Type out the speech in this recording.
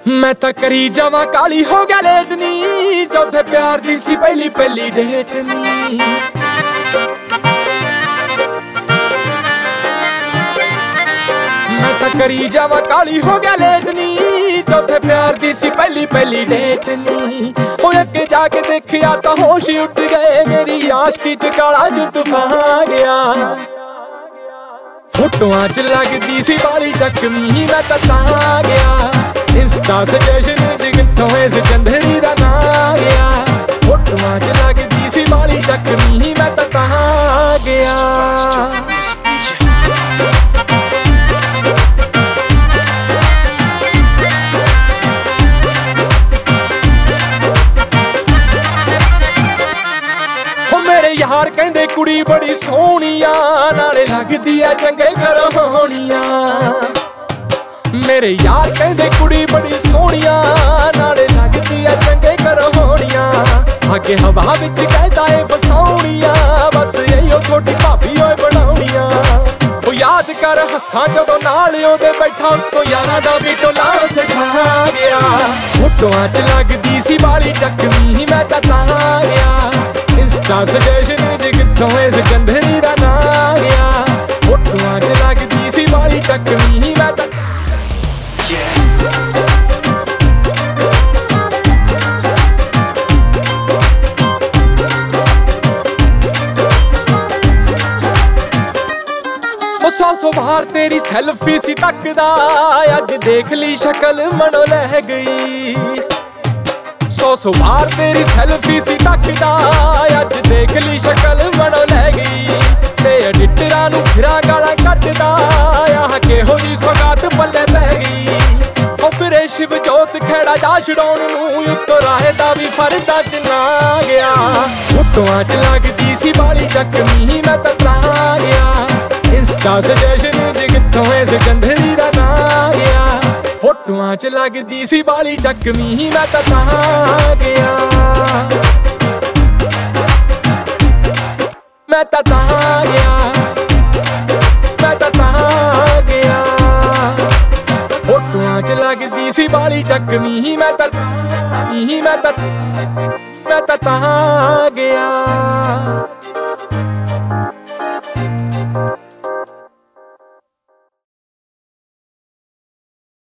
मैं तो करी जावा काली हो गया लेट नी, चौथे प्यार दी सी पहली पहली डेट नी। मैं तो करी जावा काली हो गया लेट नी, चौथे प्यार दी सी पहली पहली डेट नी। हो अगे जाके देखिया तो होश ही उठ गए, मेरी आशिकी च काला जो तूफान गया। फोटोआं च लगदी सी बाली चकमी, मैं तो ता गया। इंस्टा सजेशन च कित्थों इस चंदरी दा ना गया। फोटोआं च लगदी सी बाली चकमी, मैं तो ता गया। यार कहंदे कुड़ी बड़ी सोहणिया, नाले लगदी ऐ चंगे घरों होणिया। मेरे यार कहंदे कुड़ी बड़ी सोहणिया, नाले लगदी ऐ चंगे घरों होणिया। अगे हवा विच कहदा ऐ फसाउणिया, बस इहो छोटी भाभी ओए बनाउणिया। ओ याद कर हस्सां जदों नाल ओदे बैठा, तो यारां दा भी टोला सिखा गया। फोटोआं च लगदी सी बाली चकमी, मैं तां गया। इंस्टा सजेशन च कित्थों इस चंदरी दा ना गया। फोटोआं च लगदी सी बाली चकमी, मैं तां सौ बार तेरी सेल्फी सी तकदा, अज देख ली शक्ल मनो लह गई। सौ बार तेरी सेल्फी सी तकदा, अज देख ली शक्ल मनो लह गई। ते एडिटरां नूं फिरां गालां कड्डदा, आह किहो जी सौगात पल्ले पै गई। ओ फिरे शिवजोत खेड़ा जा छड़ाउण नूं, उत्तों राहे दा भी फरदा च ना गया। फोटोआं च लगदी सी बाली चकमी, मैं तां गया। इंस्टा सजेशन च कित्थों इस चंदरी दा ना गया। फोटोआं च लगदी सी बाली चकमी, मैं तां गया। मैं तां गया, मैं तां गया। फोटोआं च लगदी सी बाली चकमी, मैं तां गया।